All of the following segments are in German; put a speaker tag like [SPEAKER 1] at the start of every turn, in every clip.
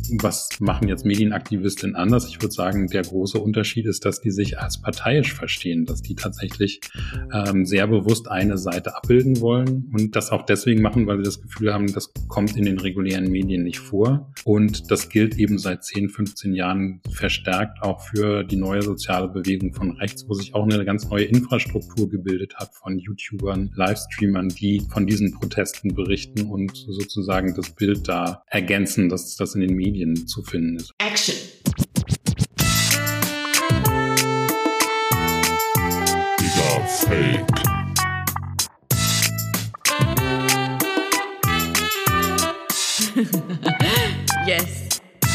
[SPEAKER 1] was machen jetzt Medienaktivistinnen anders? Ich würde sagen, der große Unterschied ist, dass die sich als parteiisch verstehen, dass die tatsächlich sehr bewusst eine Seite abbilden wollen und das auch deswegen machen, weil sie das Gefühl haben, das kommt in den regulären Medien nicht vor. Und das gilt eben seit 10, 15 Jahren verstärkt auch für die neue soziale Bewegung von rechts, wo sich auch eine ganz neue Infrastruktur gebildet hat von YouTubern, Livestreamern, die von diesen Protesten berichten und sozusagen das Bild da ergänzen, dass das in den Medien zu finden ist.
[SPEAKER 2] Action!
[SPEAKER 3] Digga, Fake.
[SPEAKER 2] Yes.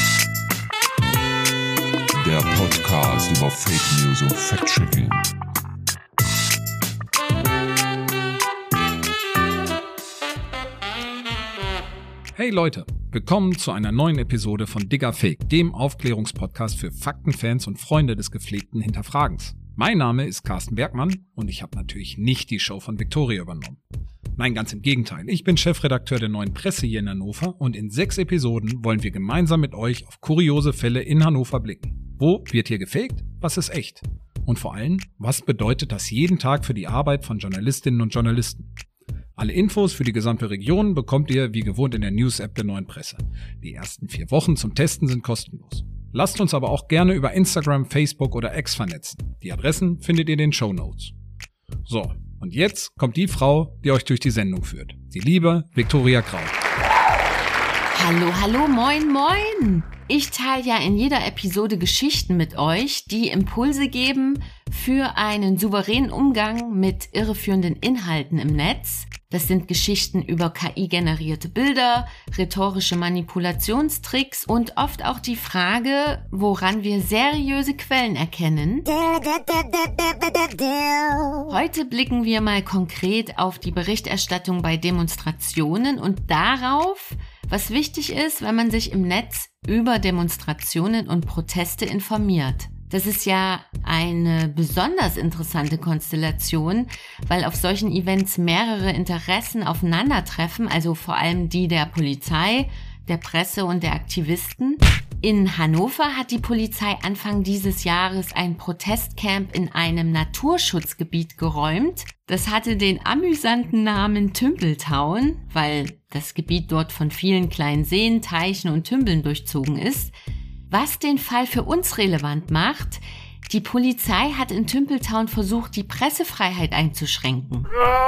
[SPEAKER 3] Der Podcast über Fake News und Fact-Checking.
[SPEAKER 4] Hey Leute, willkommen zu einer neuen Episode von Digga Fake, dem Aufklärungspodcast für Faktenfans und Freunde des gepflegten Hinterfragens. Mein Name ist Carsten Bergmann und ich habe natürlich nicht die Show von Victoria übernommen. Nein, ganz im Gegenteil. Ich bin Chefredakteur der Neuen Presse hier in Hannover und in 6 Episoden wollen wir gemeinsam mit euch auf kuriose Fälle in Hannover blicken. Wo wird hier gefaked? Was ist echt? Und vor allem, was bedeutet das jeden Tag für die Arbeit von Journalistinnen und Journalisten? Alle Infos für die gesamte Region bekommt ihr wie gewohnt in der News-App der Neuen Presse. Die ersten 4 Wochen zum Testen sind kostenlos. Lasst uns aber auch gerne über Instagram, Facebook oder X vernetzen. Die Adressen findet ihr in den Shownotes. So, und jetzt kommt die Frau, die euch durch die Sendung führt. Die liebe Victoria Kraut.
[SPEAKER 2] Hallo, moin, moin! Ich teile ja in jeder Episode Geschichten mit euch, die Impulse geben für einen souveränen Umgang mit irreführenden Inhalten im Netz. Das sind Geschichten über KI-generierte Bilder, rhetorische Manipulationstricks und oft auch die Frage, woran wir seriöse Quellen erkennen. Heute blicken wir mal konkret auf die Berichterstattung bei Demonstrationen und darauf, was wichtig ist, wenn man sich im Netz über Demonstrationen und Proteste informiert. Das ist ja eine besonders interessante Konstellation, weil auf solchen Events mehrere Interessen aufeinandertreffen, also vor allem die der Polizei, der Presse und der Aktivisten. In Hannover hat die Polizei Anfang dieses Jahres ein Protestcamp in einem Naturschutzgebiet geräumt. Das hatte den amüsanten Namen Tümpeltown, weil das Gebiet dort von vielen kleinen Seen, Teichen und Tümpeln durchzogen ist. Was den Fall für uns relevant macht, die Polizei hat in Tümpeltown versucht, die Pressefreiheit einzuschränken.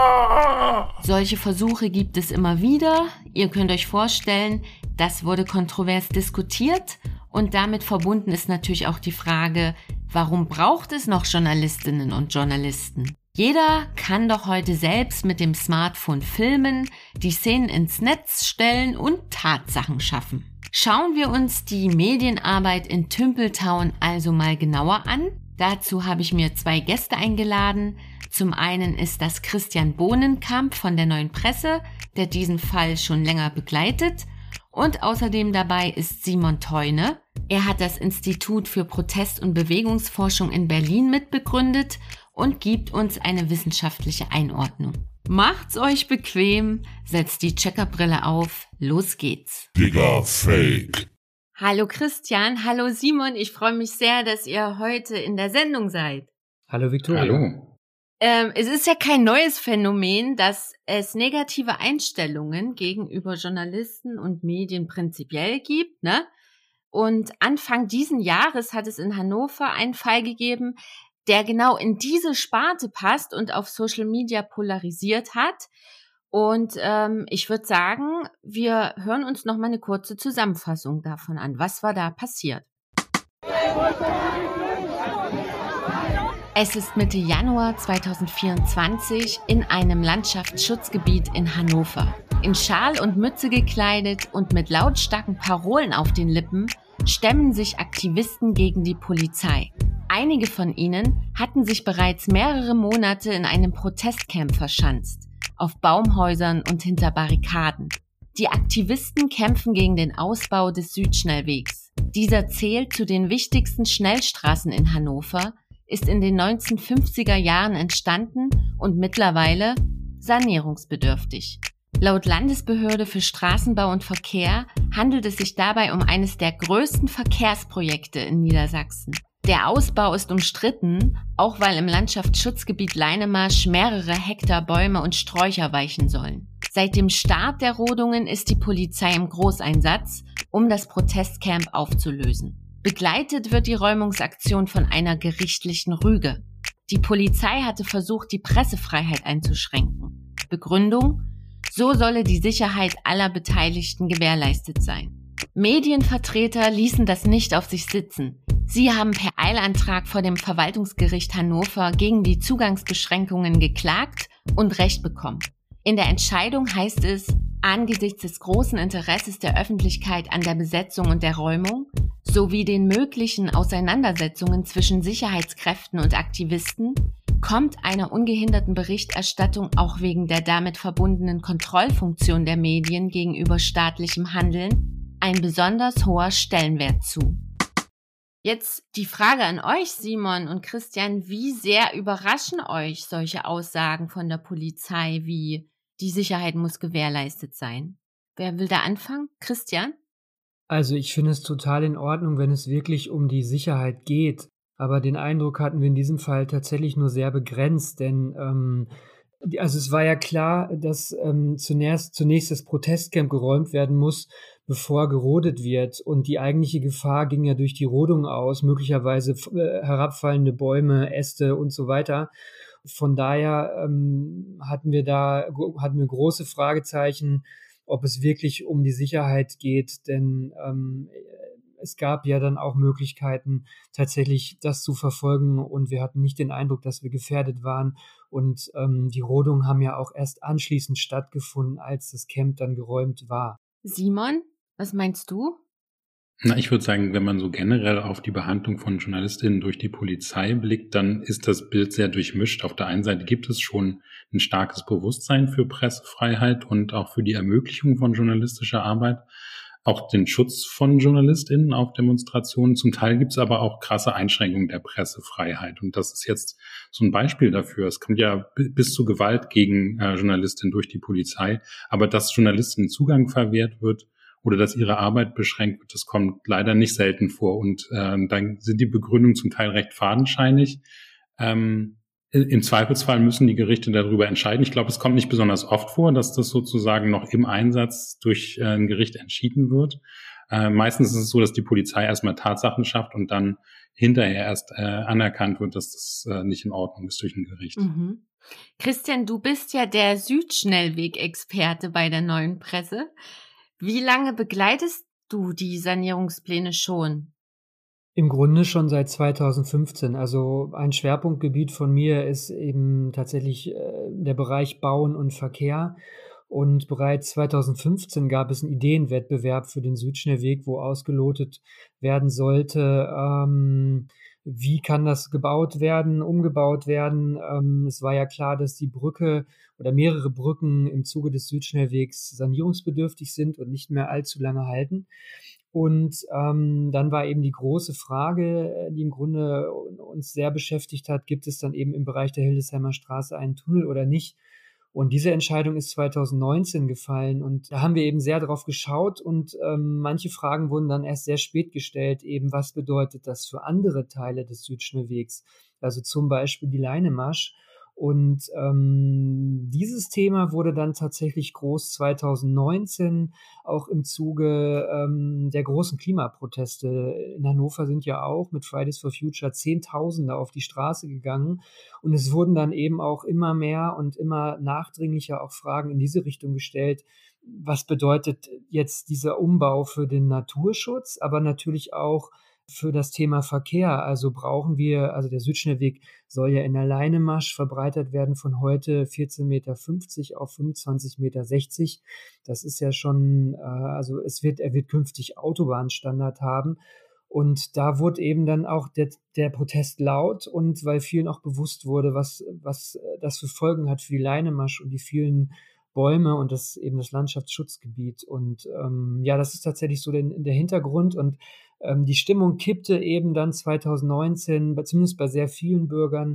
[SPEAKER 2] Solche Versuche gibt es immer wieder. Ihr könnt euch vorstellen, das wurde kontrovers diskutiert und damit verbunden ist natürlich auch die Frage, warum braucht es noch Journalistinnen und Journalisten? Jeder kann doch heute selbst mit dem Smartphone filmen, die Szenen ins Netz stellen und Tatsachen schaffen. Schauen wir uns die Medienarbeit in Tümpeltown also mal genauer an. Dazu habe ich mir 2 Gäste eingeladen. Zum einen ist das Christian Bohnenkamp von der Neuen Presse, der diesen Fall schon länger begleitet. Und außerdem dabei ist Simon Theune. Er hat das Institut für Protest- und Bewegungsforschung in Berlin mitbegründet und gibt uns eine wissenschaftliche Einordnung. Macht's euch bequem, setzt die Checkerbrille auf, los geht's.
[SPEAKER 3] Digga, Fake.
[SPEAKER 2] Hallo Christian, hallo Simon, ich freue mich sehr, dass ihr heute in der Sendung seid.
[SPEAKER 5] Hallo Victoria.
[SPEAKER 1] Hallo.
[SPEAKER 2] Es ist ja kein neues Phänomen, dass es negative Einstellungen gegenüber Journalisten und Medien prinzipiell gibt, ne? Und Anfang diesen Jahres hat es in Hannover einen Fall gegeben, der genau in diese Sparte passt und auf Social Media polarisiert hat. Und ich würde sagen, wir hören uns noch mal eine kurze Zusammenfassung davon an. Was war da passiert? Es ist Mitte Januar 2024 in einem Landschaftsschutzgebiet in Hannover. In Schal und Mütze gekleidet und mit lautstarken Parolen auf den Lippen stemmen sich Aktivisten gegen die Polizei. Einige von ihnen hatten sich bereits mehrere Monate in einem Protestcamp verschanzt, auf Baumhäusern und hinter Barrikaden. Die Aktivisten kämpfen gegen den Ausbau des Südschnellwegs. Dieser zählt zu den wichtigsten Schnellstraßen in Hannover, ist in den 1950er Jahren entstanden und mittlerweile sanierungsbedürftig. Laut Landesbehörde für Straßenbau und Verkehr handelt es sich dabei um eines der größten Verkehrsprojekte in Niedersachsen. Der Ausbau ist umstritten, auch weil im Landschaftsschutzgebiet Leinemarsch mehrere Hektar Bäume und Sträucher weichen sollen. Seit dem Start der Rodungen ist die Polizei im Großeinsatz, um das Protestcamp aufzulösen. Begleitet wird die Räumungsaktion von einer gerichtlichen Rüge. Die Polizei hatte versucht, die Pressefreiheit einzuschränken. Begründung: So solle die Sicherheit aller Beteiligten gewährleistet sein. Medienvertreter ließen das nicht auf sich sitzen. Sie haben per Eilantrag vor dem Verwaltungsgericht Hannover gegen die Zugangsbeschränkungen geklagt und Recht bekommen. In der Entscheidung heißt es, angesichts des großen Interesses der Öffentlichkeit an der Besetzung und der Räumung sowie den möglichen Auseinandersetzungen zwischen Sicherheitskräften und Aktivisten kommt einer ungehinderten Berichterstattung auch wegen der damit verbundenen Kontrollfunktion der Medien gegenüber staatlichem Handeln ein besonders hoher Stellenwert zu. Jetzt die Frage an euch, Simon und Christian: Wie sehr überraschen euch solche Aussagen von der Polizei wie die Sicherheit muss gewährleistet sein? Wer will da anfangen? Christian?
[SPEAKER 5] Also ich finde es total in Ordnung, wenn es wirklich um die Sicherheit geht. Aber den Eindruck hatten wir in diesem Fall tatsächlich nur sehr begrenzt, denn also es war ja klar, dass zunächst das Protestcamp geräumt werden muss, bevor gerodet wird. Und die eigentliche Gefahr ging ja durch die Rodung aus, möglicherweise herabfallende Bäume, Äste und so weiter. Von daher hatten wir große Fragezeichen, ob es wirklich um die Sicherheit geht, denn es gab ja dann auch Möglichkeiten, tatsächlich das zu verfolgen, und wir hatten nicht den Eindruck, dass wir gefährdet waren. Und die Rodungen haben ja auch erst anschließend stattgefunden, als das Camp dann geräumt war.
[SPEAKER 2] Simon, was meinst du?
[SPEAKER 1] Na, ich würde sagen, wenn man so generell auf die Behandlung von JournalistInnen durch die Polizei blickt, dann ist das Bild sehr durchmischt. Auf der einen Seite gibt es schon ein starkes Bewusstsein für Pressefreiheit und auch für die Ermöglichung von journalistischer Arbeit, auch den Schutz von JournalistInnen auf Demonstrationen. Zum Teil gibt es aber auch krasse Einschränkungen der Pressefreiheit. Und das ist jetzt so ein Beispiel dafür. Es kommt ja bis zu Gewalt gegen JournalistInnen durch die Polizei. Aber dass JournalistInnen Zugang verwehrt wird oder dass ihre Arbeit beschränkt wird, das kommt leider nicht selten vor. Und dann sind die Begründungen zum Teil recht fadenscheinig. Im Zweifelsfall müssen die Gerichte darüber entscheiden. Ich glaube, es kommt nicht besonders oft vor, dass das sozusagen noch im Einsatz durch ein Gericht entschieden wird. Meistens ist es so, dass die Polizei erstmal Tatsachen schafft und dann hinterher erst anerkannt wird, dass das nicht in Ordnung ist durch ein Gericht.
[SPEAKER 2] Mhm. Christian, du bist ja der Südschnellweg-Experte bei der Neuen Presse. Wie lange begleitest du die Sanierungspläne schon?
[SPEAKER 5] Im Grunde schon seit 2015. Also ein Schwerpunktgebiet von mir ist eben tatsächlich der Bereich Bauen und Verkehr. Und bereits 2015 gab es einen Ideenwettbewerb für den Südschnellweg, wo ausgelotet werden sollte, wie kann das gebaut werden, umgebaut werden. Es war ja klar, dass die Brücke oder mehrere Brücken im Zuge des Südschnellwegs sanierungsbedürftig sind und nicht mehr allzu lange halten. Und dann war eben die große Frage, die im Grunde uns sehr beschäftigt hat: Gibt es dann eben im Bereich der Hildesheimer Straße einen Tunnel oder nicht? Und diese Entscheidung ist 2019 gefallen, und da haben wir eben sehr drauf geschaut, und manche Fragen wurden dann erst sehr spät gestellt, eben was bedeutet das für andere Teile des Südschnellwegs, also zum Beispiel die Leinemarsch. Und dieses Thema wurde dann tatsächlich groß 2019, auch im Zuge der großen Klimaproteste. In Hannover sind ja auch mit Fridays for Future Zehntausende auf die Straße gegangen. Und es wurden dann eben auch immer mehr und immer nachdringlicher auch Fragen in diese Richtung gestellt. Was bedeutet jetzt dieser Umbau für den Naturschutz, aber natürlich auch für das Thema Verkehr? Also also der Südschnellweg soll ja in der Leinemarsch verbreitert werden von heute 14,50 Meter auf 25,60 Meter. Das ist ja schon, also er wird künftig Autobahnstandard haben. Und da wurde eben dann auch der Protest laut, und weil vielen auch bewusst wurde, was das für Folgen hat für die Leinemarsch und die vielen Bäume und das Landschaftsschutzgebiet. Und das ist tatsächlich so der Hintergrund. Und die Stimmung kippte eben dann 2019, zumindest bei sehr vielen Bürgern,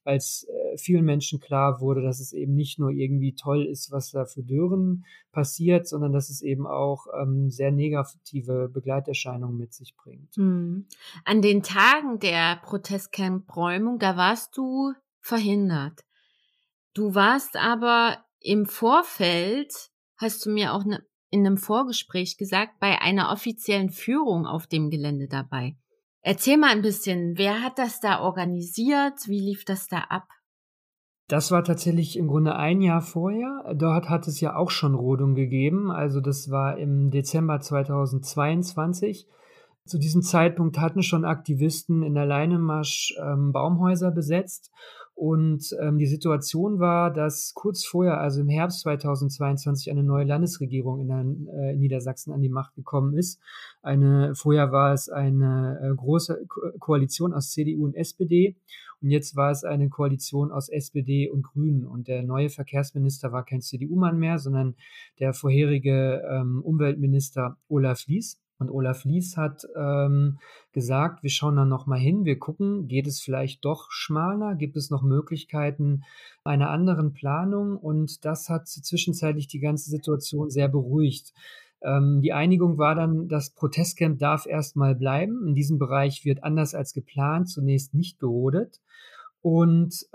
[SPEAKER 5] als vielen Menschen klar wurde, dass es eben nicht nur irgendwie toll ist, was da für Dürren passiert, sondern dass es eben auch sehr negative Begleiterscheinungen mit sich bringt.
[SPEAKER 2] An den Tagen der Protestcamp-Räumung, da warst du verhindert. Du warst aber im Vorfeld, hast du mir auch in einem Vorgespräch gesagt, bei einer offiziellen Führung auf dem Gelände dabei. Erzähl mal ein bisschen, wer hat das da organisiert? Wie lief das da ab?
[SPEAKER 5] Das war tatsächlich im Grunde ein Jahr vorher. Dort hat es ja auch schon Rodung gegeben. Also das war im Dezember 2022. Zu diesem Zeitpunkt hatten schon Aktivisten in der Leinemarsch Baumhäuser besetzt. Und die Situation war, dass kurz vorher, also im Herbst 2022, eine neue Landesregierung in Niedersachsen an die Macht gekommen ist. Vorher war es eine große Koalition aus CDU und SPD. Und jetzt war es eine Koalition aus SPD und Grünen. Und der neue Verkehrsminister war kein CDU-Mann mehr, sondern der vorherige Umweltminister Olaf Lies. Und Olaf Lies hat gesagt, wir schauen dann nochmal hin, wir gucken, geht es vielleicht doch schmaler, gibt es noch Möglichkeiten einer anderen Planung? Und das hat zwischenzeitlich die ganze Situation sehr beruhigt. Die Einigung war dann, das Protestcamp darf erstmal bleiben. In diesem Bereich wird anders als geplant zunächst nicht gerodet. Und es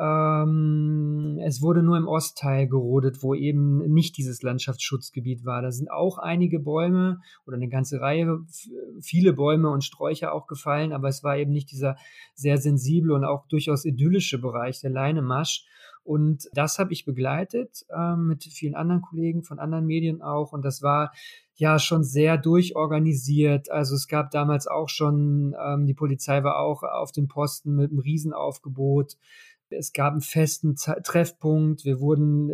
[SPEAKER 5] wurde nur im Ostteil gerodet, wo eben nicht dieses Landschaftsschutzgebiet war. Da sind auch einige Bäume oder eine ganze Reihe, viele Bäume und Sträucher auch gefallen, aber es war eben nicht dieser sehr sensible und auch durchaus idyllische Bereich, der Leinemarsch. Und das habe ich begleitet mit vielen anderen Kollegen von anderen Medien auch. Und das war ja schon sehr durchorganisiert. Also es gab damals auch schon, die Polizei war auch auf dem Posten mit einem Riesenaufgebot. Es gab einen festen Treffpunkt. Wir wurden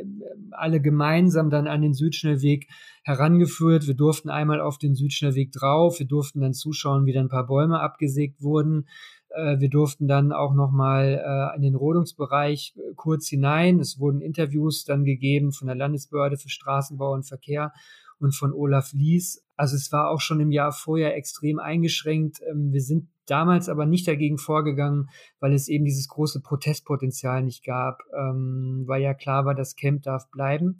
[SPEAKER 5] alle gemeinsam dann an den Südschnellweg herangeführt. Wir durften einmal auf den Südschnellweg drauf. Wir durften dann zuschauen, wie dann ein paar Bäume abgesägt wurden. Wir durften dann auch nochmal in den Rodungsbereich kurz hinein. Es wurden Interviews dann gegeben von der Landesbehörde für Straßenbau und Verkehr und von Olaf Lies. Also es war auch schon im Jahr vorher extrem eingeschränkt. Wir sind damals aber nicht dagegen vorgegangen, weil es eben dieses große Protestpotenzial nicht gab, weil ja klar war, das Camp darf bleiben.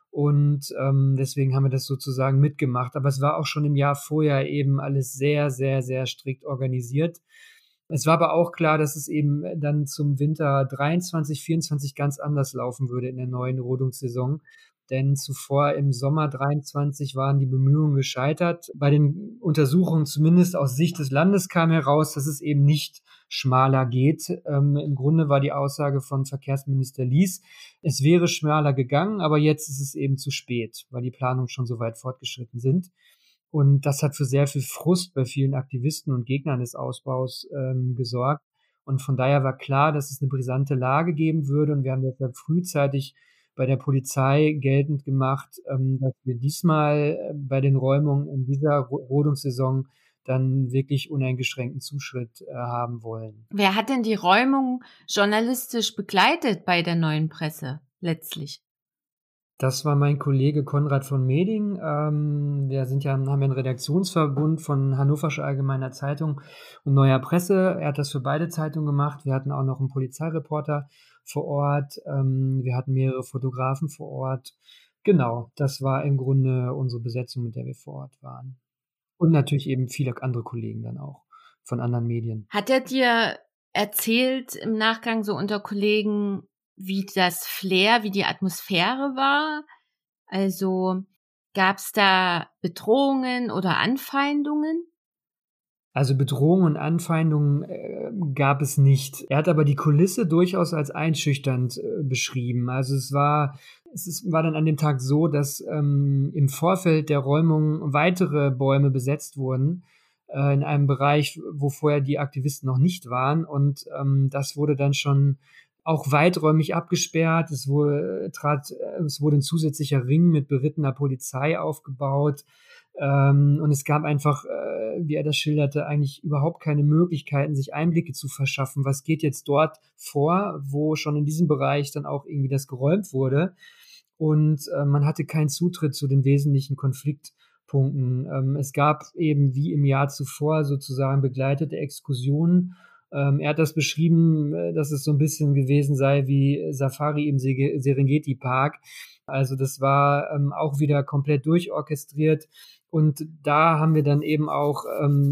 [SPEAKER 5] Und deswegen haben wir das sozusagen mitgemacht. Aber es war auch schon im Jahr vorher eben alles sehr, sehr, sehr strikt organisiert. Es war aber auch klar, dass es eben dann zum Winter 23, 24 ganz anders laufen würde in der neuen Rodungssaison. Denn zuvor im Sommer 23 waren die Bemühungen gescheitert. Bei den Untersuchungen, zumindest aus Sicht des Landes, kam heraus, dass es eben nicht schmaler geht. Im Grunde war die Aussage von Verkehrsminister Lies, es wäre schmaler gegangen, aber jetzt ist es eben zu spät, weil die Planungen schon so weit fortgeschritten sind. Und das hat für sehr viel Frust bei vielen Aktivisten und Gegnern des Ausbaus gesorgt. Und von daher war klar, dass es eine brisante Lage geben würde. Und wir haben deshalb frühzeitig bei der Polizei geltend gemacht, dass wir diesmal bei den Räumungen in dieser Rodungssaison dann wirklich uneingeschränkten Zuschritt haben wollen.
[SPEAKER 2] Wer hat denn die Räumung journalistisch begleitet bei der Neuen Presse letztlich?
[SPEAKER 5] Das war mein Kollege Konrad von Meding. Wir haben ja einen Redaktionsverbund von Hannoversche Allgemeiner Zeitung und Neuer Presse. Er hat das für beide Zeitungen gemacht. Wir hatten auch noch einen Polizeireporter vor Ort. Wir hatten mehrere Fotografen vor Ort. Genau, das war im Grunde unsere Besetzung, mit der wir vor Ort waren. Und natürlich eben viele andere Kollegen dann auch von anderen Medien.
[SPEAKER 2] Hat er dir erzählt im Nachgang so unter Kollegen, wie das Flair, wie die Atmosphäre war? Also gab es da Bedrohungen oder Anfeindungen?
[SPEAKER 5] Also Bedrohungen und Anfeindungen gab es nicht. Er hat aber die Kulisse durchaus als einschüchternd beschrieben. Also es war dann an dem Tag so, dass im Vorfeld der Räumung weitere Bäume besetzt wurden in einem Bereich, wo vorher die Aktivisten noch nicht waren. Und das wurde dann schon auch weiträumig abgesperrt. Es wurde ein zusätzlicher Ring mit berittener Polizei aufgebaut. Und es gab einfach, wie er das schilderte, eigentlich überhaupt keine Möglichkeiten, sich Einblicke zu verschaffen. Was geht jetzt dort vor, wo schon in diesem Bereich dann auch irgendwie das geräumt wurde? Und man hatte keinen Zutritt zu den wesentlichen Konfliktpunkten. Es gab eben wie im Jahr zuvor sozusagen begleitete Exkursionen Er hat das beschrieben, dass es so ein bisschen gewesen sei wie Safari im Serengeti Park. Also das war auch wieder komplett durchorchestriert. Und da haben wir dann eben auch,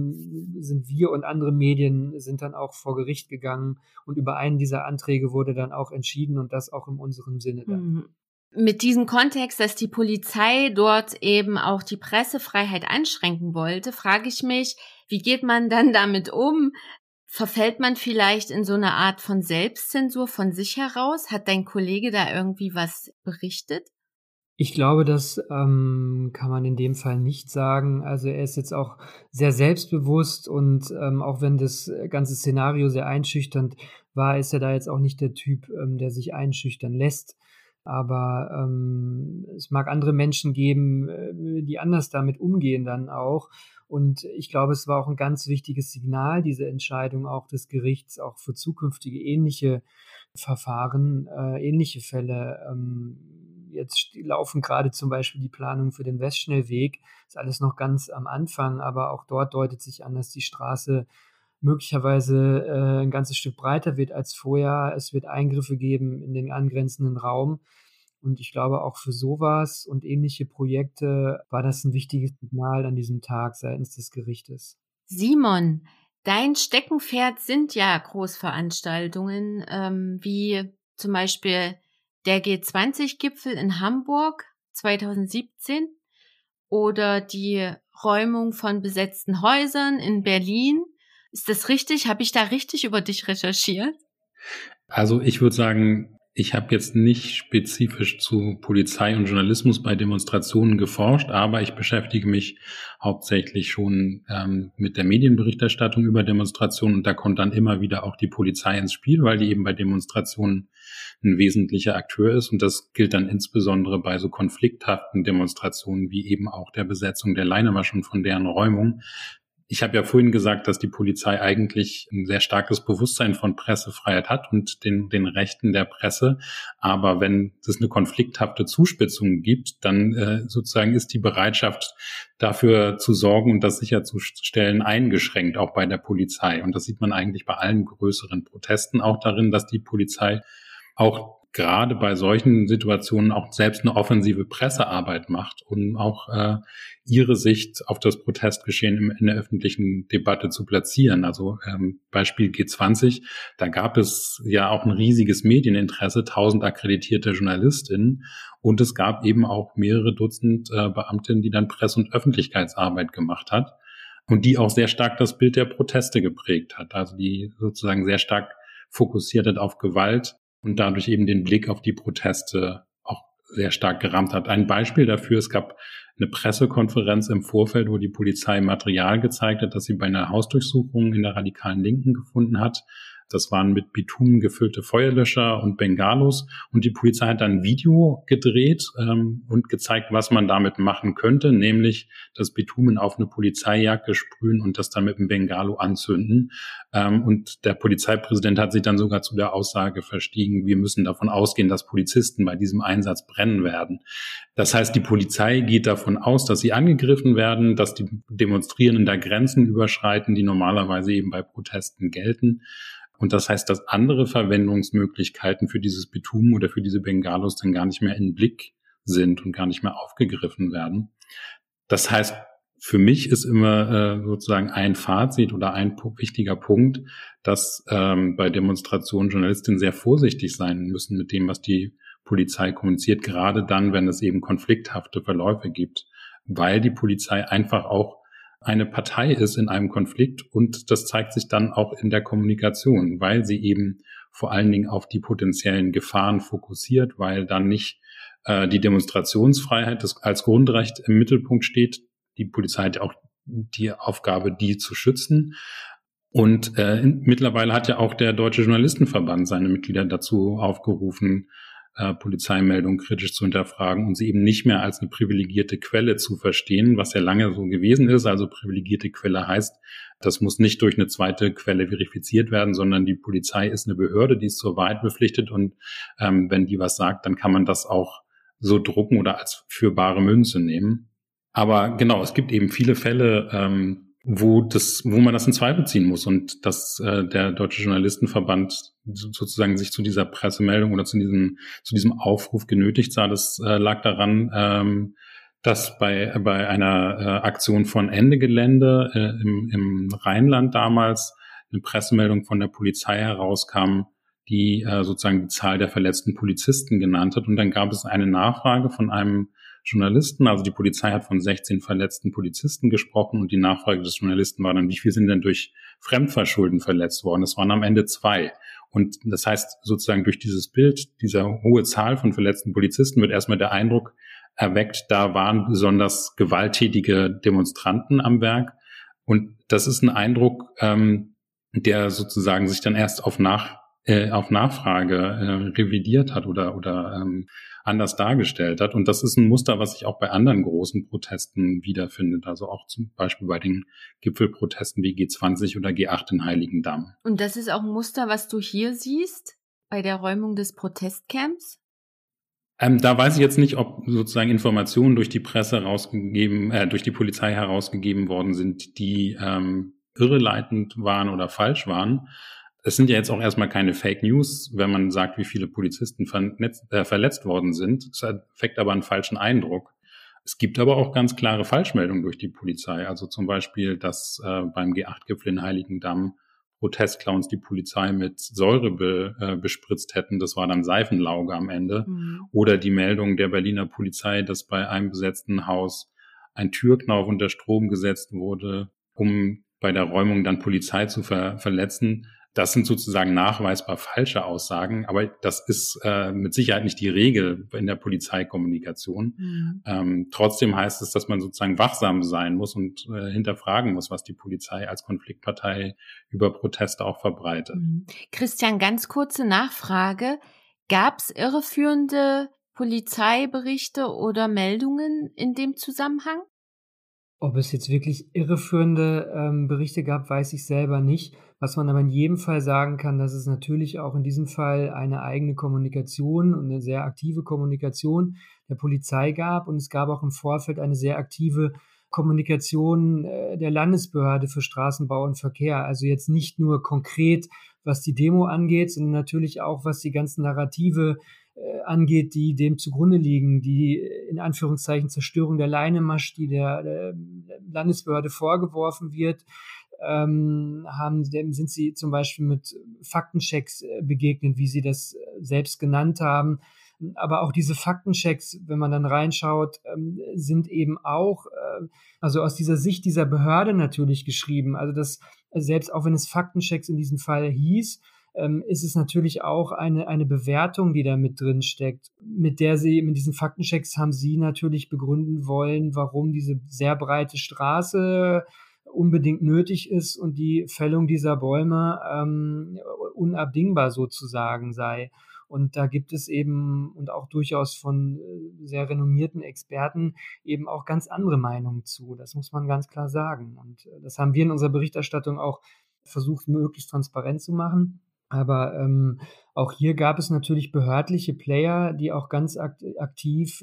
[SPEAKER 5] sind wir und andere Medien sind dann auch vor Gericht gegangen und über einen dieser Anträge wurde dann auch entschieden und das auch in unserem Sinne dann.
[SPEAKER 2] Mit diesem Kontext, dass die Polizei dort eben auch die Pressefreiheit einschränken wollte, frage ich mich, wie geht man dann damit um? Verfällt man vielleicht in so eine Art von Selbstzensur von sich heraus? Hat dein Kollege da irgendwie was berichtet?
[SPEAKER 5] Ich glaube, das kann man in dem Fall nicht sagen. Also er ist jetzt auch sehr selbstbewusst und auch wenn das ganze Szenario sehr einschüchternd war, ist er da jetzt auch nicht der Typ, der sich einschüchtern lässt. Aber es mag andere Menschen geben, die anders damit umgehen dann auch. Und ich glaube, es war auch ein ganz wichtiges Signal, diese Entscheidung auch des Gerichts, auch für zukünftige ähnliche Verfahren, ähnliche Fälle. Jetzt laufen gerade zum Beispiel die Planungen für den Westschnellweg. Ist alles noch ganz am Anfang, aber auch dort deutet sich an, dass die Straße möglicherweise ein ganzes Stück breiter wird als vorher. Es wird Eingriffe geben in den angrenzenden Raum. Und ich glaube, auch für sowas und ähnliche Projekte war das ein wichtiges Signal an diesem Tag seitens des Gerichtes.
[SPEAKER 2] Simon, dein Steckenpferd sind ja Großveranstaltungen, wie zum Beispiel der G20-Gipfel in Hamburg 2017 oder die Räumung von besetzten Häusern in Berlin. Ist das richtig? Habe ich da richtig über dich recherchiert?
[SPEAKER 1] Also ich würde sagen, ich habe jetzt nicht spezifisch zu Polizei und Journalismus bei Demonstrationen geforscht, aber ich beschäftige mich hauptsächlich schon mit der Medienberichterstattung über Demonstrationen und da kommt dann immer wieder auch die Polizei ins Spiel, weil die eben bei Demonstrationen ein wesentlicher Akteur ist und das gilt dann insbesondere bei so konflikthaften Demonstrationen wie eben auch der Besetzung der Leinewäsche und von deren Räumung. Ich habe ja vorhin gesagt, dass die Polizei eigentlich ein sehr starkes Bewusstsein von Pressefreiheit hat und den Rechten der Presse. Aber wenn es eine konflikthafte Zuspitzung gibt, dann sozusagen ist die Bereitschaft dafür zu sorgen und das sicherzustellen eingeschränkt, auch bei der Polizei. Und das sieht man eigentlich bei allen größeren Protesten auch darin, dass die Polizei auch gerade bei solchen Situationen auch selbst eine offensive Pressearbeit macht, um auch ihre Sicht auf das Protestgeschehen in der öffentlichen Debatte zu platzieren. Also Beispiel G20, da gab es ja auch ein riesiges Medieninteresse, 1000 akkreditierte JournalistInnen und es gab eben auch mehrere Dutzend Beamtinnen, die dann Presse- und Öffentlichkeitsarbeit gemacht hat und die auch sehr stark das Bild der Proteste geprägt hat, also die sozusagen sehr stark fokussiert hat auf Gewalt und dadurch eben den Blick auf die Proteste auch sehr stark gerammt hat. Ein Beispiel dafür, es gab eine Pressekonferenz im Vorfeld, wo die Polizei Material gezeigt hat, das sie bei einer Hausdurchsuchung in der radikalen Linken gefunden hat. Das waren mit Bitumen gefüllte Feuerlöscher und Bengalos. Und die Polizei hat dann ein Video gedreht und gezeigt, was man damit machen könnte, nämlich das Bitumen auf eine Polizeijacke sprühen und das dann mit einem Bengalo anzünden. Und der Polizeipräsident hat sich dann sogar zu der Aussage verstiegen, wir müssen davon ausgehen, dass Polizisten bei diesem Einsatz brennen werden. Das heißt, die Polizei geht davon aus, dass sie angegriffen werden, dass die Demonstrierenden da Grenzen überschreiten, die normalerweise eben bei Protesten gelten. Und das heißt, dass andere Verwendungsmöglichkeiten für dieses Bitumen oder für diese Bengalos dann gar nicht mehr in Blick sind und gar nicht mehr aufgegriffen werden. Das heißt, für mich ist immer sozusagen ein Fazit oder ein wichtiger Punkt, dass bei Demonstrationen Journalistinnen sehr vorsichtig sein müssen mit dem, was die Polizei kommuniziert, gerade dann, wenn es eben konflikthafte Verläufe gibt, weil die Polizei einfach auch eine Partei ist in einem Konflikt und das zeigt sich dann auch in der Kommunikation, weil sie eben vor allen Dingen auf die potenziellen Gefahren fokussiert, weil dann nicht die Demonstrationsfreiheit als Grundrecht im Mittelpunkt steht. Die Polizei hat ja auch die Aufgabe, die zu schützen. Und mittlerweile hat ja auch der Deutsche Journalistenverband seine Mitglieder dazu aufgerufen, Polizeimeldungen kritisch zu hinterfragen und sie eben nicht mehr als eine privilegierte Quelle zu verstehen, was ja lange so gewesen ist. Also privilegierte Quelle heißt, das muss nicht durch eine zweite Quelle verifiziert werden, sondern die Polizei ist eine Behörde, die ist zur Wahrheit verpflichtet und wenn die was sagt, dann kann man das auch so drucken oder als für bare Münze nehmen. Aber genau, es gibt eben viele Fälle, wo man das in Zweifel ziehen muss und dass der Deutsche Journalistenverband sozusagen sich zu dieser Pressemeldung oder zu diesem Aufruf genötigt sah. Das lag daran, dass bei einer Aktion von Ende Gelände im Rheinland damals eine Pressemeldung von der Polizei herauskam, die sozusagen die Zahl der verletzten Polizisten genannt hat. Und dann gab es eine Nachfrage von einem Journalisten, also die Polizei hat von 16 verletzten Polizisten gesprochen und die Nachfrage des Journalisten war dann, wie viel sind denn durch Fremdverschulden verletzt worden? Es waren am Ende 2. Und das heißt sozusagen durch dieses Bild, dieser hohe Zahl von verletzten Polizisten wird erstmal der Eindruck erweckt, da waren besonders gewalttätige Demonstranten am Werk. Und das ist ein Eindruck, der sozusagen sich dann erst auf Nachfrage revidiert hat oder anders dargestellt hat. Und das ist ein Muster, was sich auch bei anderen großen Protesten wiederfindet. Also auch zum Beispiel bei den Gipfelprotesten wie G20 oder G8 in Heiligendamm.
[SPEAKER 2] Und das ist auch ein Muster, was du hier siehst bei der Räumung des Protestcamps?
[SPEAKER 1] Da weiß ich jetzt nicht, ob sozusagen Informationen durch die Presse durch die Polizei herausgegeben worden sind, die irreleitend waren oder falsch waren. Es sind ja jetzt auch erstmal keine Fake News, wenn man sagt, wie viele Polizisten verletzt worden sind. Das erweckt aber einen falschen Eindruck. Es gibt aber auch ganz klare Falschmeldungen durch die Polizei. Also zum Beispiel, dass beim G8-Gipfel in Heiligendamm Protestclowns die Polizei mit Säure bespritzt hätten. Das war dann Seifenlauge am Ende. Mhm. Oder die Meldung der Berliner Polizei, dass bei einem besetzten Haus ein Türknauf unter Strom gesetzt wurde, um bei der Räumung dann Polizei zu verletzen. Das sind sozusagen nachweisbar falsche Aussagen, aber das ist mit Sicherheit nicht die Regel in der Polizeikommunikation. Mhm. Trotzdem heißt es, dass man sozusagen wachsam sein muss und hinterfragen muss, was die Polizei als Konfliktpartei über Proteste auch verbreitet.
[SPEAKER 2] Mhm. Christian, ganz kurze Nachfrage. Gab es irreführende Polizeiberichte oder Meldungen in dem Zusammenhang?
[SPEAKER 5] Ob es jetzt wirklich irreführende Berichte gab, weiß ich selber nicht. Was man aber in jedem Fall sagen kann, dass es natürlich auch in diesem Fall eine eigene Kommunikation und eine sehr aktive Kommunikation der Polizei gab. Und es gab auch im Vorfeld eine sehr aktive Kommunikation der Landesbehörde für Straßenbau und Verkehr. Also jetzt nicht nur konkret, was die Demo angeht, sondern natürlich auch, was die ganzen Narrative angeht, die dem zugrunde liegen, die in Anführungszeichen Zerstörung der Leinemarsch, die der Landesbehörde vorgeworfen wird, sind sie zum Beispiel mit Faktenchecks begegnet, wie sie das selbst genannt haben. Aber auch diese Faktenchecks, wenn man dann reinschaut, sind eben auch, also aus dieser Sicht dieser Behörde natürlich geschrieben. Also das, selbst auch wenn es Faktenchecks in diesem Fall hieß, ist es natürlich auch eine Bewertung, die da mit drin steckt, mit diesen Faktenchecks haben sie natürlich begründen wollen, warum diese sehr breite Straße unbedingt nötig ist und die Fällung dieser Bäume unabdingbar sozusagen sei. Und da gibt es eben, und auch durchaus von sehr renommierten Experten, eben auch ganz andere Meinungen zu. Das muss man ganz klar sagen. Und das haben wir in unserer Berichterstattung auch versucht, möglichst transparent zu machen. Aber auch hier gab es natürlich behördliche Player, die auch ganz aktiv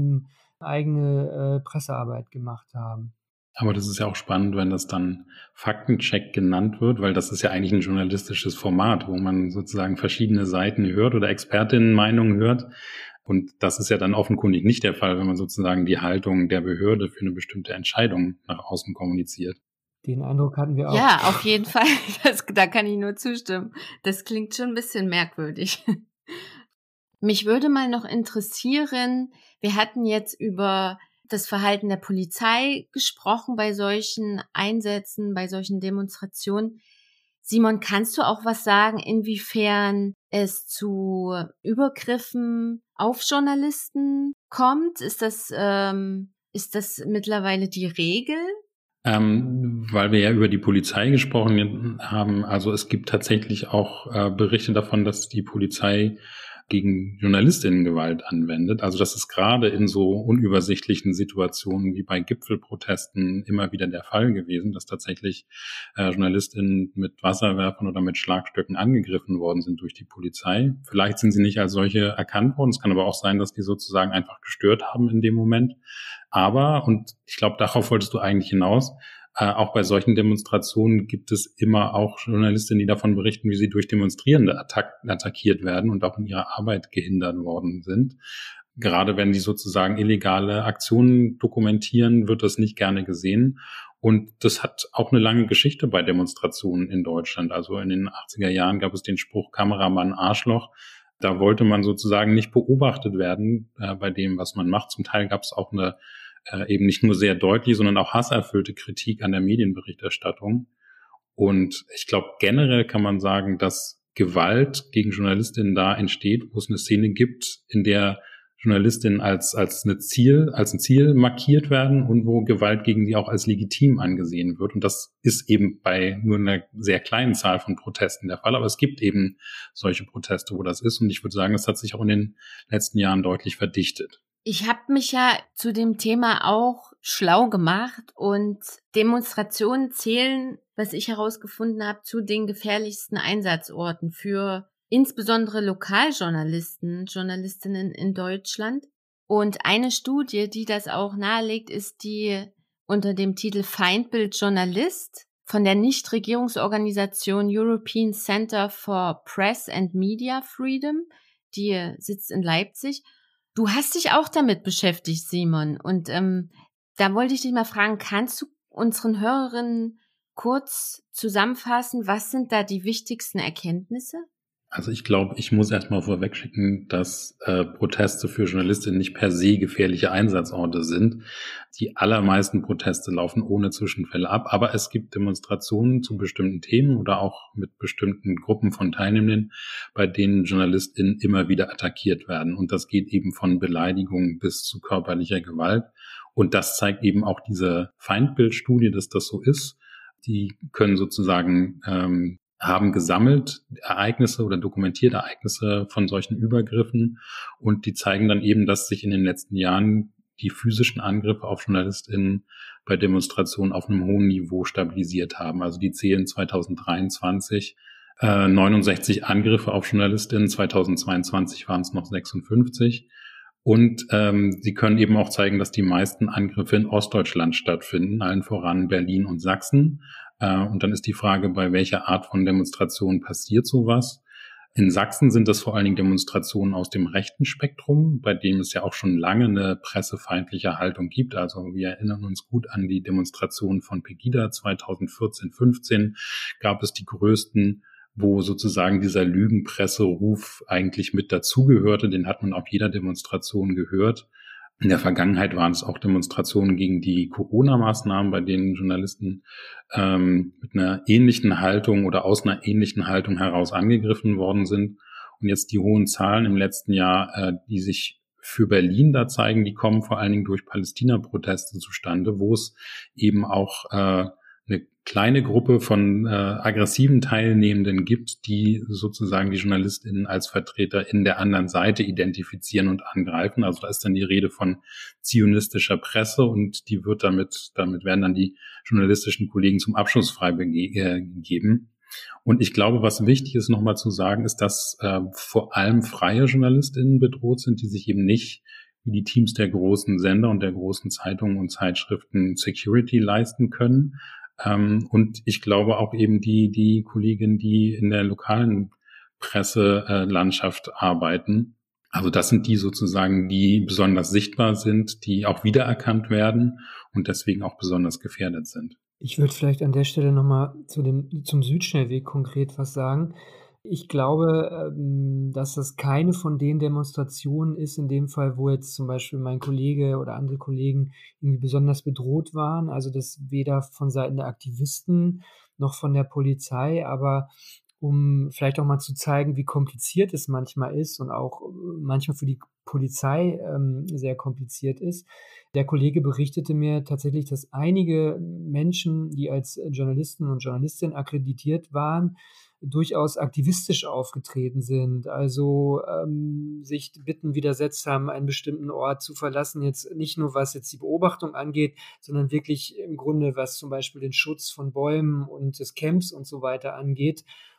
[SPEAKER 5] eigene Pressearbeit gemacht haben.
[SPEAKER 1] Aber das ist ja auch spannend, wenn das dann Faktencheck genannt wird, weil das ist ja eigentlich ein journalistisches Format, wo man sozusagen verschiedene Seiten hört oder Expertinnenmeinungen hört. Und das ist ja dann offenkundig nicht der Fall, wenn man sozusagen die Haltung der Behörde für eine bestimmte Entscheidung nach außen kommuniziert.
[SPEAKER 5] Den Eindruck hatten wir auch.
[SPEAKER 2] Ja, auf jeden Fall. Da kann ich nur zustimmen. Das klingt schon ein bisschen merkwürdig. Mich würde mal noch interessieren, wir hatten jetzt über das Verhalten der Polizei gesprochen bei solchen Einsätzen, bei solchen Demonstrationen. Simon, kannst du auch was sagen, inwiefern es zu Übergriffen auf Journalisten kommt? Ist das mittlerweile die Regel?
[SPEAKER 1] Weil wir ja über die Polizei gesprochen haben, also es gibt tatsächlich auch Berichte davon, dass die Polizei gegen JournalistInnen Gewalt anwendet. Also das ist gerade in so unübersichtlichen Situationen wie bei Gipfelprotesten immer wieder der Fall gewesen, dass tatsächlich JournalistInnen mit Wasserwerfern oder mit Schlagstöcken angegriffen worden sind durch die Polizei. Vielleicht sind sie nicht als solche erkannt worden. Es kann aber auch sein, dass die sozusagen einfach gestört haben in dem Moment. Aber, und ich glaube, darauf wolltest du eigentlich hinaus, Auch bei solchen Demonstrationen gibt es immer auch Journalistinnen, die davon berichten, wie sie durch Demonstrierende attackiert werden und auch in ihrer Arbeit gehindert worden sind. Gerade wenn die sozusagen illegale Aktionen dokumentieren, wird das nicht gerne gesehen. Und das hat auch eine lange Geschichte bei Demonstrationen in Deutschland. Also in den 80er Jahren gab es den Spruch Kameramann Arschloch. Da wollte man sozusagen nicht beobachtet werden bei dem, was man macht. Zum Teil gab es auch eine eben nicht nur sehr deutliche, sondern auch hasserfüllte Kritik an der Medienberichterstattung. Und ich glaube, generell kann man sagen, dass Gewalt gegen Journalistinnen da entsteht, wo es eine Szene gibt, in der Journalistinnen als ein Ziel markiert werden und wo Gewalt gegen sie auch als legitim angesehen wird. Und das ist eben bei nur einer sehr kleinen Zahl von Protesten der Fall. Aber es gibt eben solche Proteste, wo das ist. Und ich würde sagen, es hat sich auch in den letzten Jahren deutlich verdichtet.
[SPEAKER 2] Ich habe mich ja zu dem Thema auch schlau gemacht und Demonstrationen zählen, was ich herausgefunden habe, zu den gefährlichsten Einsatzorten für insbesondere Lokaljournalisten, Journalistinnen in Deutschland. Und eine Studie, die das auch nahelegt, ist die unter dem Titel Feindbild Journalist von der Nichtregierungsorganisation European Center for Press and Media Freedom. Die sitzt in Leipzig. Du hast dich auch damit beschäftigt, Simon. Und da wollte ich dich mal fragen, kannst du unseren Hörerinnen kurz zusammenfassen, was sind da die wichtigsten Erkenntnisse?
[SPEAKER 1] Also ich glaube, ich muss erstmal vorwegschicken, dass Proteste für Journalistinnen nicht per se gefährliche Einsatzorte sind. Die allermeisten Proteste laufen ohne Zwischenfälle ab, aber es gibt Demonstrationen zu bestimmten Themen oder auch mit bestimmten Gruppen von Teilnehmenden, bei denen JournalistInnen immer wieder attackiert werden. Und das geht eben von Beleidigung bis zu körperlicher Gewalt. Und das zeigt eben auch diese Feindbildstudie, dass das so ist. Die können sozusagen haben gesammelt Ereignisse oder dokumentiert Ereignisse von solchen Übergriffen und die zeigen dann eben, dass sich in den letzten Jahren die physischen Angriffe auf JournalistInnen bei Demonstrationen auf einem hohen Niveau stabilisiert haben. Also die zählen 2023 69 Angriffe auf JournalistInnen, 2022 waren es noch 56. Und sie können eben auch zeigen, dass die meisten Angriffe in Ostdeutschland stattfinden, allen voran Berlin und Sachsen. Und dann ist die Frage, bei welcher Art von Demonstration passiert sowas? In Sachsen sind das vor allen Dingen Demonstrationen aus dem rechten Spektrum, bei dem es ja auch schon lange eine pressefeindliche Haltung gibt. Also wir erinnern uns gut an die Demonstrationen von Pegida 2014-15, gab es die größten, wo sozusagen dieser Lügenpresseruf eigentlich mit dazugehörte. Den hat man auf jeder Demonstration gehört. In der Vergangenheit waren es auch Demonstrationen gegen die Corona-Maßnahmen, bei denen Journalisten mit einer ähnlichen Haltung oder aus einer ähnlichen Haltung heraus angegriffen worden sind. Und jetzt die hohen Zahlen im letzten Jahr, die sich für Berlin da zeigen, die kommen vor allen Dingen durch Palästina-Proteste zustande, wo es eben auch eine kleine Gruppe von aggressiven Teilnehmenden gibt, die sozusagen die JournalistInnen als Vertreter in der anderen Seite identifizieren und angreifen. Also da ist dann die Rede von zionistischer Presse und die wird damit werden dann die journalistischen Kollegen zum Abschuss frei gegeben. Und ich glaube, was wichtig ist, nochmal zu sagen, ist, dass vor allem freie JournalistInnen bedroht sind, die sich eben nicht wie die Teams der großen Sender und der großen Zeitungen und Zeitschriften Security leisten können. Und ich glaube auch eben die Kolleginnen, die in der lokalen Presselandschaft arbeiten. Also das sind die sozusagen, die besonders sichtbar sind, die auch wiedererkannt werden und deswegen auch besonders gefährdet sind.
[SPEAKER 5] Ich würde vielleicht an der Stelle nochmal zum Südschnellweg konkret was sagen. Ich glaube, dass das keine von den Demonstrationen ist, in dem Fall, wo jetzt zum Beispiel mein Kollege oder andere Kollegen irgendwie besonders bedroht waren. Also das weder von Seiten der Aktivisten noch von der Polizei, aber um vielleicht auch mal zu zeigen, wie kompliziert es manchmal ist und auch manchmal für die Polizei sehr kompliziert ist. Der Kollege berichtete mir tatsächlich, dass einige Menschen, die als Journalisten und Journalistinnen akkreditiert waren, durchaus aktivistisch aufgetreten sind, also sich Bitten widersetzt haben, einen bestimmten Ort zu verlassen, jetzt nicht nur was jetzt die Beobachtung angeht, sondern wirklich im Grunde, was zum Beispiel den Schutz von Bäumen und des Camps und so weiter angeht.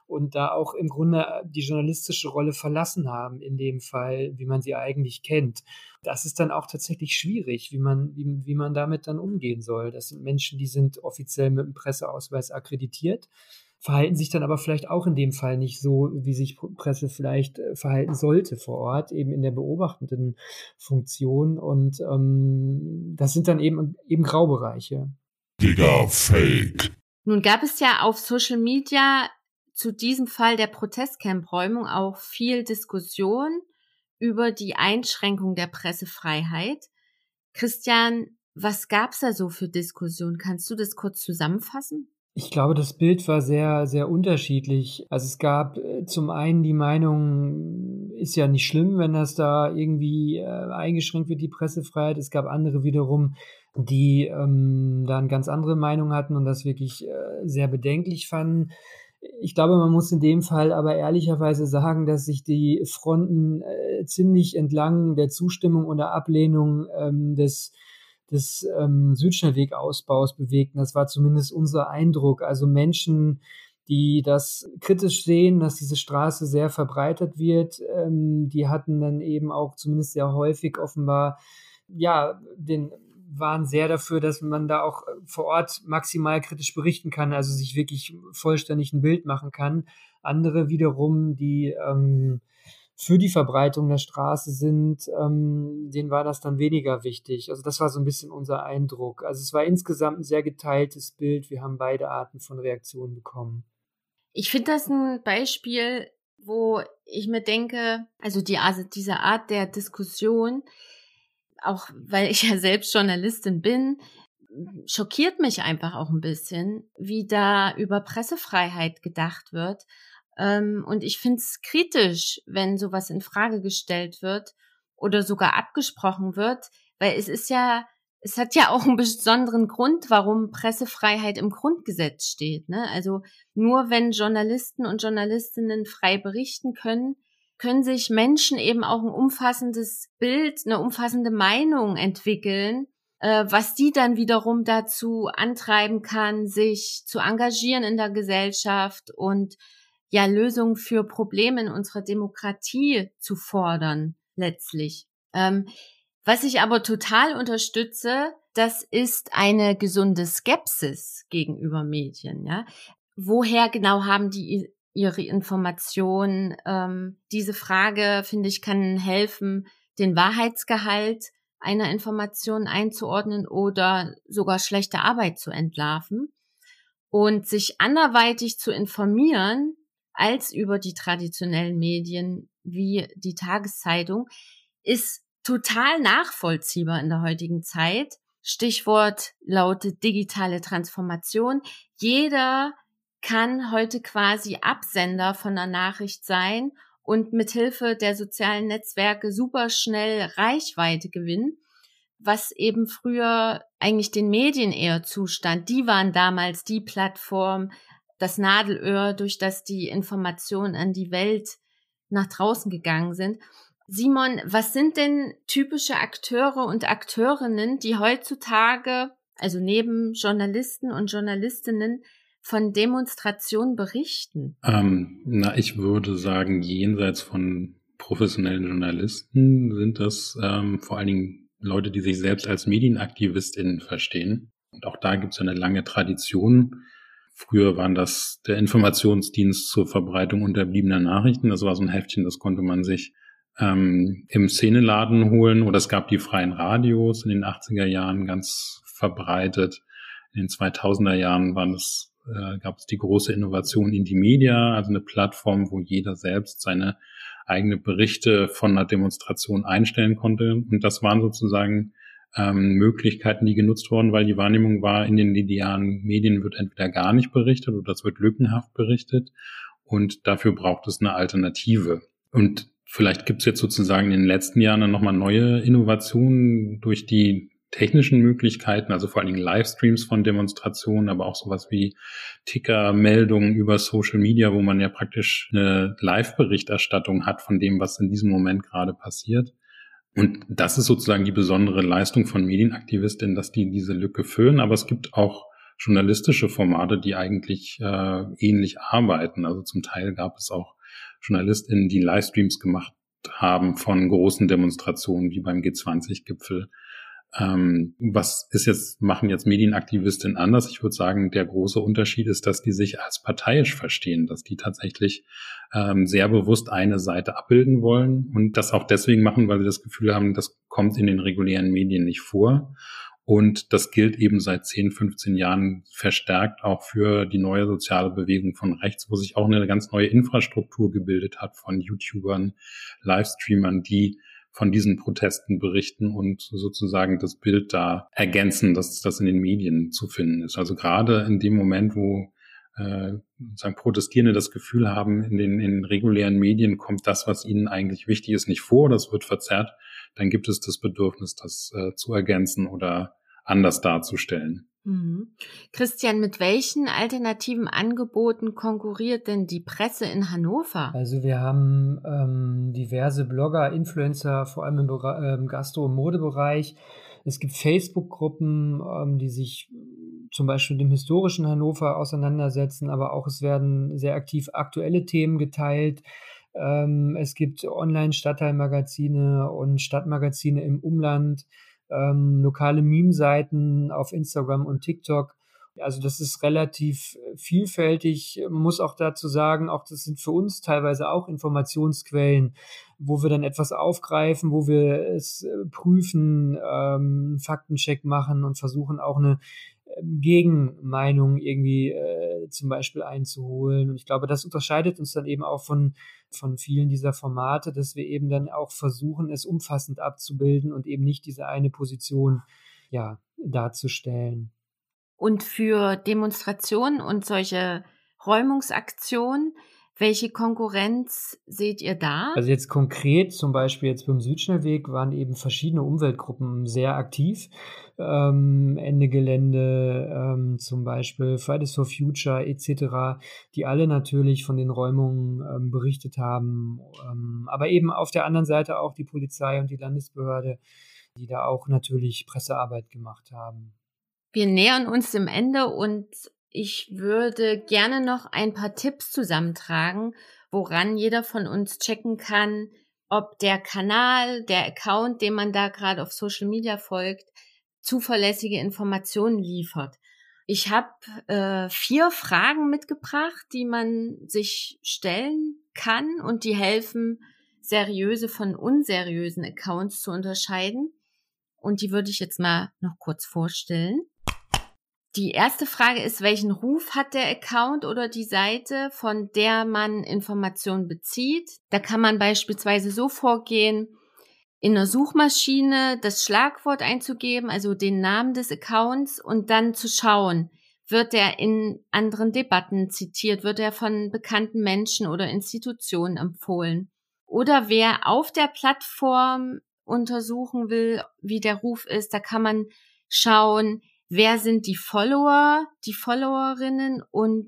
[SPEAKER 5] und da auch im Grunde die journalistische Rolle verlassen haben, in dem Fall, wie man sie eigentlich kennt. Das ist dann auch tatsächlich schwierig, wie man damit dann umgehen soll. Das sind Menschen, die sind offiziell mit dem Presseausweis akkreditiert, verhalten sich dann aber vielleicht auch in dem Fall nicht so, wie sich Presse vielleicht verhalten sollte vor Ort, eben in der beobachtenden Funktion. Und das sind dann eben Graubereiche.
[SPEAKER 3] Digga, Fake.
[SPEAKER 2] Nun gab es ja auf Social Media zu diesem Fall der Protestcamp-Räumung auch viel Diskussion über die Einschränkung der Pressefreiheit. Christian, was gab's da so für Diskussionen? Kannst du das kurz zusammenfassen?
[SPEAKER 5] Ich glaube, das Bild war sehr, sehr unterschiedlich. Also es gab zum einen die Meinung, ist ja nicht schlimm, wenn das da irgendwie eingeschränkt wird, die Pressefreiheit. Es gab andere wiederum, die da eine ganz andere Meinung hatten und das wirklich sehr bedenklich fanden. Ich glaube, man muss in dem Fall aber ehrlicherweise sagen, dass sich die Fronten ziemlich entlang der Zustimmung und der Ablehnung des Südschnellwegausbaus bewegten. Das war zumindest unser Eindruck. Also Menschen, die das kritisch sehen, dass diese Straße sehr verbreitert wird, die hatten dann eben auch zumindest sehr häufig offenbar, waren sehr dafür, dass man da auch vor Ort maximal kritisch berichten kann, also sich wirklich vollständig ein Bild machen kann. Andere wiederum, die für die Verbreitung der Straße sind, denen war das dann weniger wichtig. Also das war so ein bisschen unser Eindruck. Also es war insgesamt ein sehr geteiltes Bild. Wir haben beide Arten von Reaktionen bekommen.
[SPEAKER 2] Ich finde das ein Beispiel, wo ich mir denke, also diese Art der Diskussion, auch weil ich ja selbst Journalistin bin, schockiert mich einfach auch ein bisschen, wie da über Pressefreiheit gedacht wird. Und ich finde es kritisch, wenn sowas in Frage gestellt wird oder sogar abgesprochen wird, weil es hat ja auch einen besonderen Grund, warum Pressefreiheit im Grundgesetz steht, ne? Also nur wenn Journalisten und Journalistinnen frei berichten können sich Menschen eben auch ein umfassendes Bild, eine umfassende Meinung entwickeln, was die dann wiederum dazu antreiben kann, sich zu engagieren in der Gesellschaft und ja Lösungen für Probleme in unserer Demokratie zu fordern, letztlich. Was ich aber total unterstütze, das ist eine gesunde Skepsis gegenüber Medien. Ja? Woher genau haben die ihre Informationen? Diese Frage, finde ich, kann helfen, den Wahrheitsgehalt einer Information einzuordnen oder sogar schlechte Arbeit zu entlarven. Und sich anderweitig zu informieren als über die traditionellen Medien wie die Tageszeitung ist total nachvollziehbar in der heutigen Zeit. Stichwort lautet digitale Transformation. Jeder kann heute quasi Absender von einer Nachricht sein und mithilfe der sozialen Netzwerke super schnell Reichweite gewinnen, was eben früher eigentlich den Medien eher zustand. Die waren damals die Plattform, das Nadelöhr, durch das die Informationen an die Welt nach draußen gegangen sind. Simon, was sind denn typische Akteure und Akteurinnen, die heutzutage, also neben Journalisten und Journalistinnen, von Demonstrationen berichten?
[SPEAKER 1] Ich würde sagen, jenseits von professionellen Journalisten sind das vor allen Dingen Leute, die sich selbst als MedienaktivistInnen verstehen. Und auch da gibt es eine lange Tradition. Früher waren das der Informationsdienst zur Verbreitung unterbliebener Nachrichten. Das war so ein Heftchen, das konnte man sich im Szeneladen holen. Oder es gab die freien Radios in den 80er Jahren ganz verbreitet. In den 2000er Jahren gab es die große Innovation Indymedia, also eine Plattform, wo jeder selbst seine eigene Berichte von einer Demonstration einstellen konnte. Und das waren sozusagen Möglichkeiten, die genutzt wurden, weil die Wahrnehmung war, in den linearen Medien wird entweder gar nicht berichtet oder es wird lückenhaft berichtet. Und dafür braucht es eine Alternative. Und vielleicht gibt es jetzt sozusagen in den letzten Jahren dann nochmal neue Innovationen durch die technischen Möglichkeiten, also vor allen Dingen Livestreams von Demonstrationen, aber auch sowas wie Ticker-Meldungen über Social Media, wo man ja praktisch eine Live-Berichterstattung hat von dem, was in diesem Moment gerade passiert. Und das ist sozusagen die besondere Leistung von Medienaktivistinnen, dass die diese Lücke füllen. Aber es gibt auch journalistische Formate, die eigentlich ähnlich arbeiten. Also zum Teil gab es auch JournalistInnen, die Livestreams gemacht haben von großen Demonstrationen wie beim G20-Gipfel. Machen jetzt Medienaktivistinnen anders? Ich würde sagen, der große Unterschied ist, dass die sich als parteiisch verstehen, dass die tatsächlich sehr bewusst eine Seite abbilden wollen und das auch deswegen machen, weil sie das Gefühl haben, das kommt in den regulären Medien nicht vor. Und das gilt eben seit 10, 15 Jahren verstärkt auch für die neue soziale Bewegung von rechts, wo sich auch eine ganz neue Infrastruktur gebildet hat von YouTubern, Livestreamern, die von diesen Protesten berichten und sozusagen das Bild da ergänzen, dass das in den Medien zu finden ist. Also gerade in dem Moment, wo sozusagen Protestierende das Gefühl haben, in den regulären Medien kommt das, was ihnen eigentlich wichtig ist, nicht vor, das wird verzerrt, dann gibt es das Bedürfnis, das zu ergänzen oder anders darzustellen.
[SPEAKER 2] Mhm. Christian, mit welchen alternativen Angeboten konkurriert denn die Presse in Hannover?
[SPEAKER 5] Also wir haben diverse Blogger, Influencer, vor allem im Gastro- und Modebereich. Es gibt Facebook-Gruppen, die sich zum Beispiel dem historischen Hannover auseinandersetzen, aber auch es werden sehr aktiv aktuelle Themen geteilt. Es gibt Online-Stadtteilmagazine und Stadtmagazine im Umland, lokale Meme-Seiten auf Instagram und TikTok. Also das ist relativ vielfältig. Man muss auch dazu sagen, auch das sind für uns teilweise auch Informationsquellen, wo wir dann etwas aufgreifen, wo wir es prüfen, Faktencheck machen und versuchen auch eine Gegenmeinung irgendwie zum Beispiel einzuholen. Und ich glaube, das unterscheidet uns dann eben auch von vielen dieser Formate, dass wir eben dann auch versuchen, es umfassend abzubilden und eben nicht diese eine Position darzustellen.
[SPEAKER 2] Und für Demonstrationen und solche Räumungsaktionen, welche Konkurrenz seht ihr da?
[SPEAKER 5] Also jetzt konkret, zum Beispiel jetzt beim Südschnellweg, waren eben verschiedene Umweltgruppen sehr aktiv. Ende Gelände, zum Beispiel Fridays for Future etc., die alle natürlich von den Räumungen berichtet haben. Aber eben auf der anderen Seite auch die Polizei und die Landesbehörde, die da auch natürlich Pressearbeit gemacht haben.
[SPEAKER 2] Wir nähern uns dem Ende und ich würde gerne noch ein paar Tipps zusammentragen, woran jeder von uns checken kann, ob der Kanal, der Account, dem man da gerade auf Social Media folgt, zuverlässige Informationen liefert. Ich habe 4 Fragen mitgebracht, die man sich stellen kann und die helfen, seriöse von unseriösen Accounts zu unterscheiden. Und die würde ich jetzt mal noch kurz vorstellen. Die erste Frage ist, welchen Ruf hat der Account oder die Seite, von der man Informationen bezieht? Da kann man beispielsweise so vorgehen, in einer Suchmaschine das Schlagwort einzugeben, also den Namen des Accounts und dann zu schauen, wird er in anderen Debatten zitiert, wird er von bekannten Menschen oder Institutionen empfohlen? Oder wer auf der Plattform untersuchen will, wie der Ruf ist, da kann man schauen, wer sind die Follower, die Followerinnen und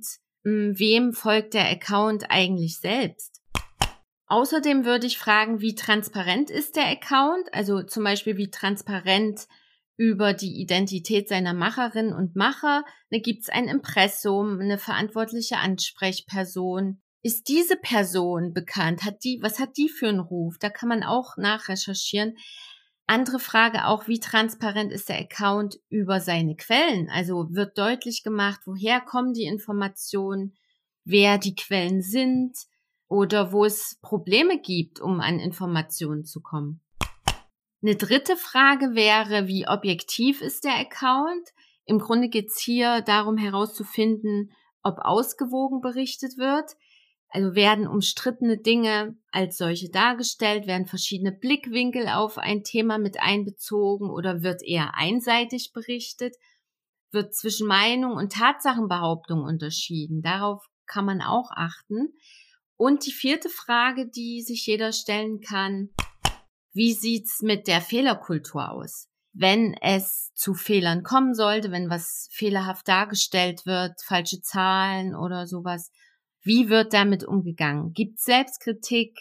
[SPEAKER 2] wem folgt der Account eigentlich selbst? Außerdem würde ich fragen, wie transparent ist der Account? Also zum Beispiel, wie transparent über die Identität seiner Macherinnen und Macher. Da gibt es ein Impressum, eine verantwortliche Ansprechperson. Ist diese Person bekannt? Was hat die für einen Ruf? Da kann man auch nachrecherchieren. Andere Frage auch, wie transparent ist der Account über seine Quellen? Also wird deutlich gemacht, woher kommen die Informationen, wer die Quellen sind oder wo es Probleme gibt, um an Informationen zu kommen. Eine dritte Frage wäre, wie objektiv ist der Account? Im Grunde geht es hier darum herauszufinden, ob ausgewogen berichtet wird. Also werden umstrittene Dinge als solche dargestellt, werden verschiedene Blickwinkel auf ein Thema mit einbezogen oder wird eher einseitig berichtet, wird zwischen Meinung und Tatsachenbehauptung unterschieden. Darauf kann man auch achten. Und die vierte Frage, die sich jeder stellen kann, wie sieht's mit der Fehlerkultur aus? Wenn es zu Fehlern kommen sollte, wenn was fehlerhaft dargestellt wird, falsche Zahlen oder sowas, wie wird damit umgegangen? Gibt es Selbstkritik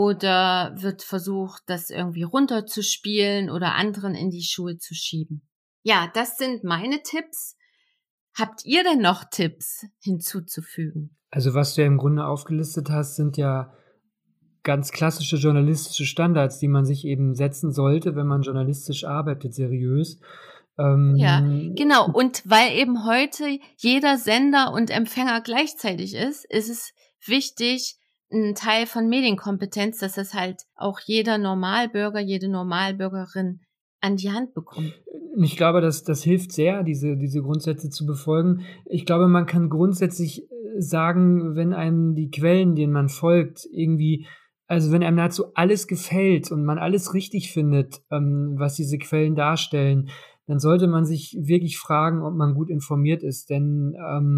[SPEAKER 2] oder wird versucht, das irgendwie runterzuspielen oder anderen in die Schuhe zu schieben? Ja, das sind meine Tipps. Habt ihr denn noch Tipps hinzuzufügen?
[SPEAKER 5] Also was du ja im Grunde aufgelistet hast, sind ja ganz klassische journalistische Standards, die man sich eben setzen sollte, wenn man journalistisch arbeitet, seriös.
[SPEAKER 2] Ja, genau. Und weil eben heute jeder Sender und Empfänger gleichzeitig ist es wichtig, ein Teil von Medienkompetenz, dass das halt auch jeder Normalbürger, jede Normalbürgerin an die Hand bekommt.
[SPEAKER 5] Ich glaube, das hilft sehr, diese Grundsätze zu befolgen. Ich glaube, man kann grundsätzlich sagen, wenn einem die Quellen, denen man folgt, irgendwie, also wenn einem nahezu alles gefällt und man alles richtig findet, was diese Quellen darstellen, dann sollte man sich wirklich fragen, ob man gut informiert ist. Denn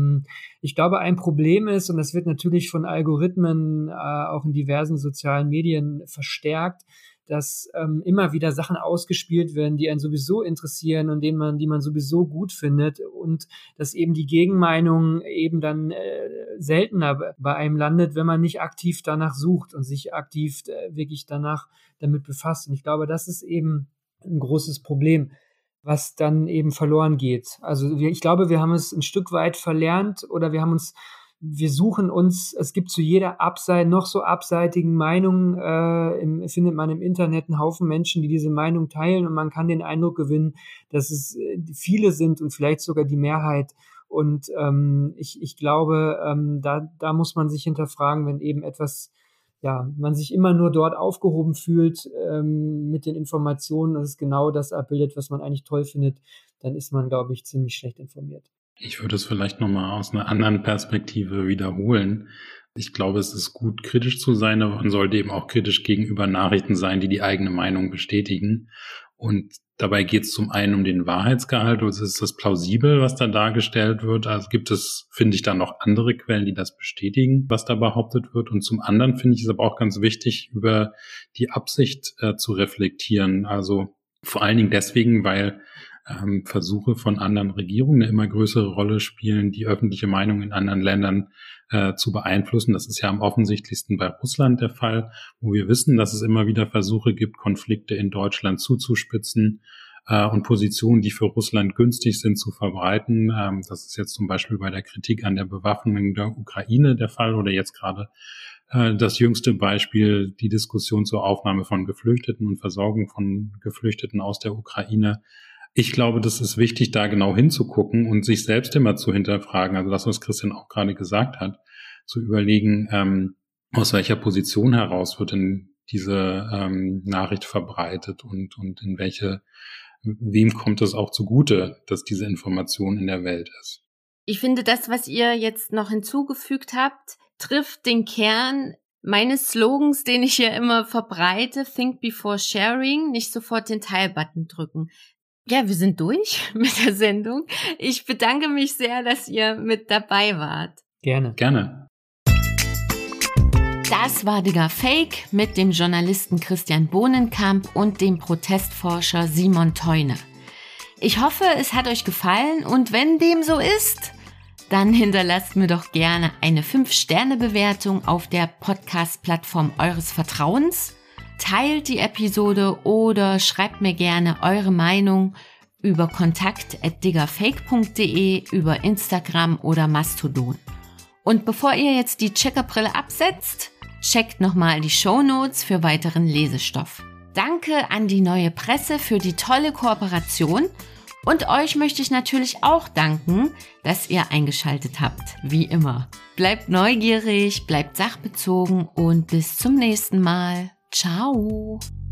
[SPEAKER 5] ich glaube, ein Problem ist, und das wird natürlich von Algorithmen auch in diversen sozialen Medien verstärkt, dass immer wieder Sachen ausgespielt werden, die einen sowieso interessieren und die man sowieso gut findet, und dass eben die Gegenmeinung eben dann seltener bei einem landet, wenn man nicht aktiv danach sucht und sich aktiv wirklich danach damit befasst. Und ich glaube, das ist eben ein großes Problem, was dann eben verloren geht. Also ich glaube, wir haben es ein Stück weit verlernt, oder wir suchen uns, es gibt zu jeder noch so abseitigen Meinung, findet man im Internet einen Haufen Menschen, die diese Meinung teilen, und man kann den Eindruck gewinnen, dass es viele sind und vielleicht sogar die Mehrheit. Und ich glaube, da muss man sich hinterfragen, wenn eben etwas, ja, man sich immer nur dort aufgehoben fühlt mit den Informationen und es genau das abbildet, was man eigentlich toll findet, dann ist man, glaube ich, ziemlich schlecht informiert.
[SPEAKER 1] Ich würde es vielleicht nochmal aus einer anderen Perspektive wiederholen. Ich glaube, es ist gut, kritisch zu sein, aber man sollte eben auch kritisch gegenüber Nachrichten sein, die eigene Meinung bestätigen. Und dabei geht es zum einen um den Wahrheitsgehalt, also ist das plausibel, was da dargestellt wird. Also gibt es, finde ich, da noch andere Quellen, die das bestätigen, was da behauptet wird. Und zum anderen finde ich es aber auch ganz wichtig, über die Absicht zu reflektieren. Also vor allen Dingen deswegen, weil Versuche von anderen Regierungen eine immer größere Rolle spielen, die öffentliche Meinung in anderen Ländern zu beeinflussen. Das ist ja am offensichtlichsten bei Russland der Fall, wo wir wissen, dass es immer wieder Versuche gibt, Konflikte in Deutschland zuzuspitzen und Positionen, die für Russland günstig sind, zu verbreiten. Das ist jetzt zum Beispiel bei der Kritik an der Bewaffnung der Ukraine der Fall, oder jetzt gerade das jüngste Beispiel, die Diskussion zur Aufnahme von Geflüchteten und Versorgung von Geflüchteten aus der Ukraine. Ich glaube, das ist wichtig, da genau hinzugucken und sich selbst immer zu hinterfragen. Also das, was Christian auch gerade gesagt hat, zu überlegen, aus welcher Position heraus wird denn diese Nachricht verbreitet und in wem kommt es auch zugute, dass diese Information in der Welt ist.
[SPEAKER 2] Ich finde, das, was ihr jetzt noch hinzugefügt habt, trifft den Kern meines Slogans, den ich ja immer verbreite: Think before sharing, nicht sofort den Teil-Button drücken. Ja, wir sind durch mit der Sendung. Ich bedanke mich sehr, dass ihr mit dabei wart.
[SPEAKER 1] Gerne.
[SPEAKER 2] Das war Digga Fake mit dem Journalisten Christian Bohnenkamp und dem Protestforscher Simon Theune. Ich hoffe, es hat euch gefallen, und wenn dem so ist, dann hinterlasst mir doch gerne eine 5-Sterne-Bewertung auf der Podcast-Plattform eures Vertrauens. Teilt die Episode oder schreibt mir gerne eure Meinung über kontakt@diggerfake.de, über Instagram oder Mastodon. Und bevor ihr jetzt die Checkerbrille absetzt, checkt nochmal die Shownotes für weiteren Lesestoff. Danke an die Neue Presse für die tolle Kooperation, und euch möchte ich natürlich auch danken, dass ihr eingeschaltet habt, wie immer. Bleibt neugierig, bleibt sachbezogen und bis zum nächsten Mal. Ciao!